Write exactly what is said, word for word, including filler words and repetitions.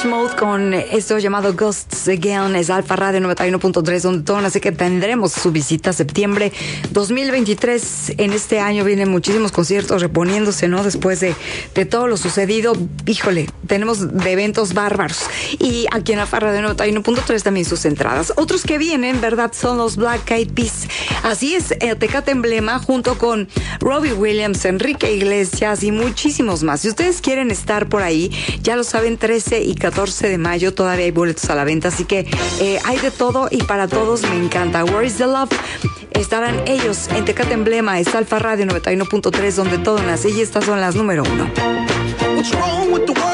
Depeche Mode con esto llamado Ghosts Again. Es Alfa Radio noventa y uno punto tres, donde todo, así que tendremos su visita septiembre dos mil veintitrés. En este año vienen muchísimos conciertos reponiéndose, ¿no? Después de, de todo lo sucedido, híjole, tenemos de eventos bárbaros. Y aquí en Alfa Radio noventa y uno punto tres también sus entradas. Otros que vienen, ¿verdad? Son los Black Eyed Peas. Así es, eh, Tecate Emblema junto con Robbie Williams, Enrique Iglesias y muchísimos más. Si ustedes quieren estar por ahí, ya lo saben, trece y catorce de mayo todavía hay boletos a la venta, así que eh, hay de todo y para todos. Me encanta. Where is the love? Estarán ellos en Tecate Emblema. Es Alfa Radio noventa y uno punto tres, donde todo nace, y estas son las número uno.